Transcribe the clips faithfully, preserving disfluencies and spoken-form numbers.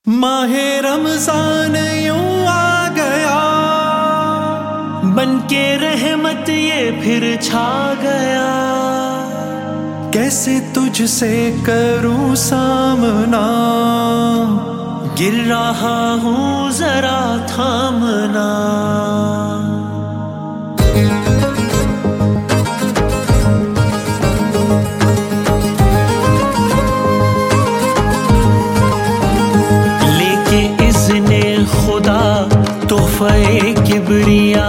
माहे रमजान यूं आ गया, बनके रहमत ये फिर छा गया। कैसे तुझसे करूं सामना, गिर रहा हूँ जरा थामना। खुदा तोहफे किबरिया,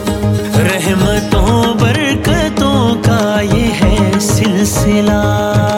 रहमतों बरकतों का ये है सिलसिला।